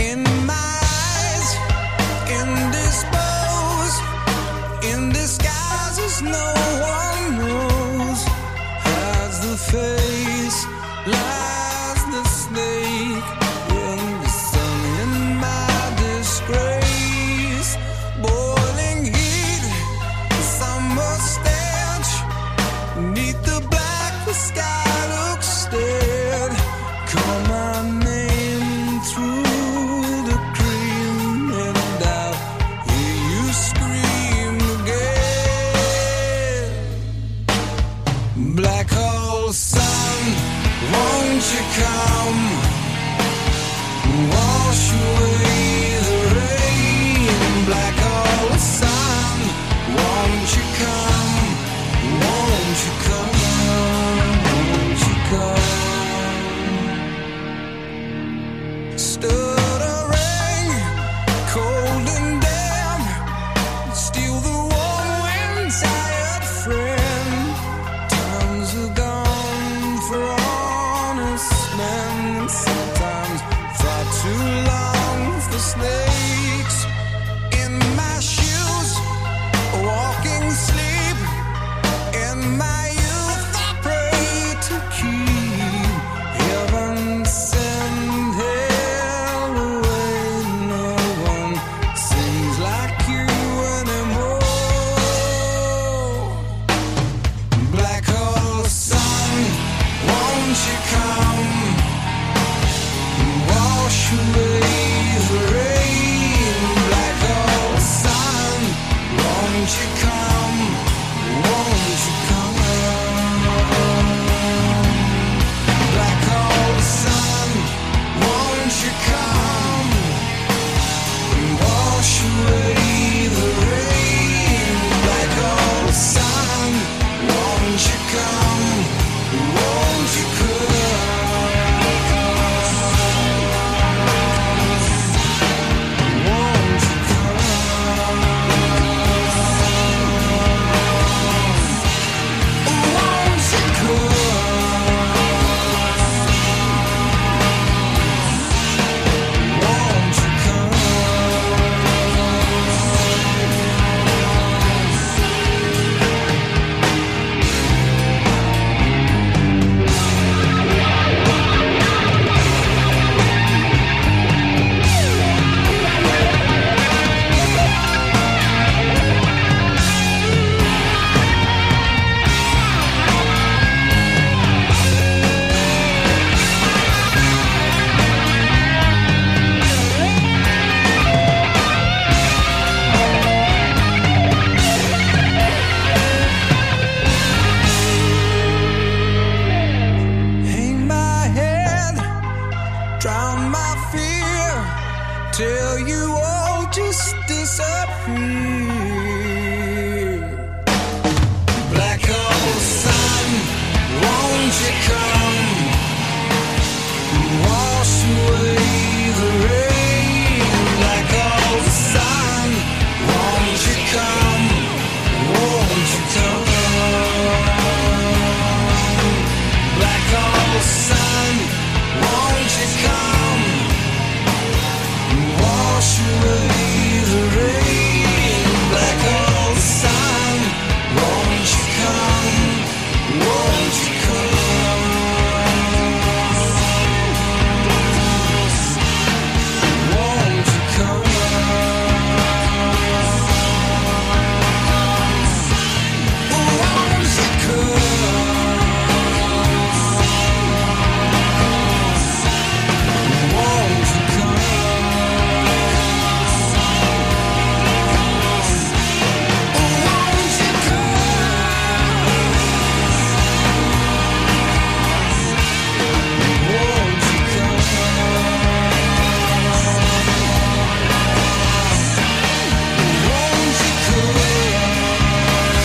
in my eyes, indisposed, in disguises no one knows. Hides the face, lies the snake in the sun, in my disgrace. Boiling heat, summer stench, 'neath the black the sky looks dead. Call my name through the cream and I'll hear you scream again. Black hole sun, won't you come? Wash away the rain. Black hole sun, won't you come? Won't you come? Won't you come? Stuttering, cold and damp, steal the warm wind, tired friend. Times are gone for honest men. Sometimes far too long for snakes. In my shoes, walking sleep. In my youth I pray to keep heaven send hell away. No one seems like you anymore. Black hole sun, won't you come? Wash away the rain. Black hole sun, won't you come? Won't you come? Black hole sun, won't you come? Wash away the rain. Black hole sun, won't you come? Won't you come? Won't you come? Won't you come? Won't you come? Hang my head, drown my fear, till you all just disappear.